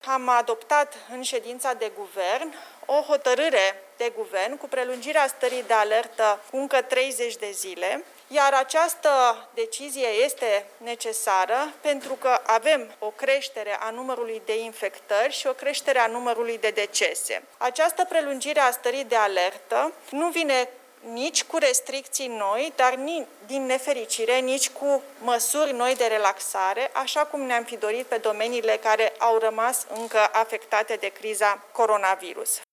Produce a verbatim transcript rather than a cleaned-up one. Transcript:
Am adoptat în ședința de guvern o hotărâre de guvern cu prelungirea stării de alertă cu încă treizeci de zile, iar această decizie este necesară pentru că avem o creștere a numărului de infectări și o creștere a numărului de decese. Această prelungire a stării de alertă nu vine nici cu restricții noi, dar din nefericire nici cu măsuri noi de relaxare, așa cum ne-am fi dorit pe domeniile care au rămas încă afectate de criza coronavirus.